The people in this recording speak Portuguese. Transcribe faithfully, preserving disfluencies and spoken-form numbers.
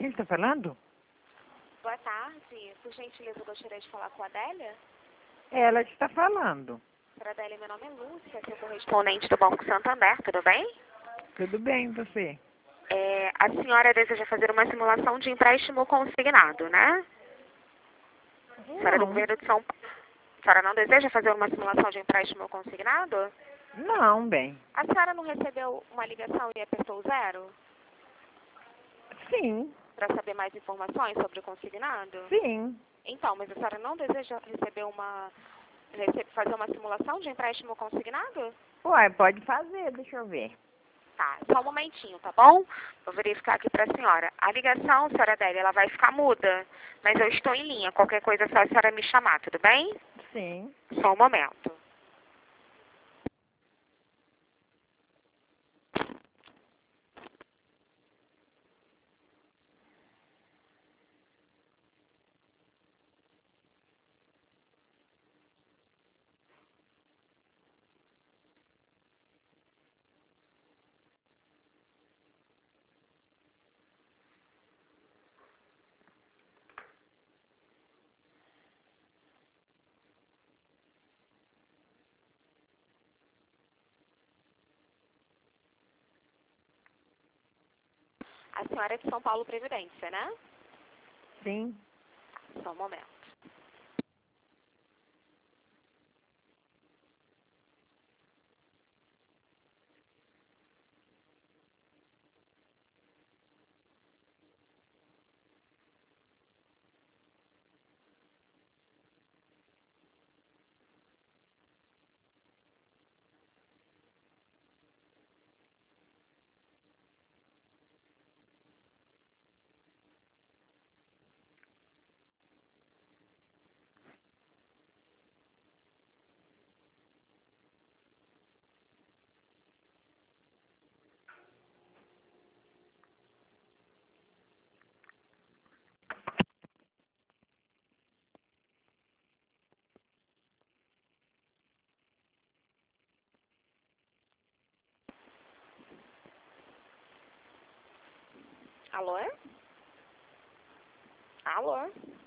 Quem está falando? Boa tarde. Por gentileza, eu gostaria de falar com a Adélia. Ela está falando. Para Adélia, meu nome é Lúcia, seu correspondente do Banco Santander, tudo bem? Tudo bem, você? É, a senhora deseja fazer uma simulação de empréstimo consignado, né? A senhora do Não. governo de São Paulo. A senhora não deseja fazer uma simulação de empréstimo consignado? Não, bem. A senhora não recebeu uma ligação e apertou zero? Sim, Para saber mais informações sobre o consignado? sim. Então, mas a senhora não deseja receber uma, rece- fazer uma simulação de empréstimo consignado? Ué, pode fazer, deixa eu ver. Tá, só um momentinho, tá bom? Vou verificar aqui para a senhora. A ligação, senhora Adélia, ela vai ficar muda, mas eu estou em linha. Qualquer coisa é só a senhora me chamar, tudo bem? Sim. Só um momento. A senhora é de São Paulo Previdência, né? Sim. Só um momento. Alô? Alô?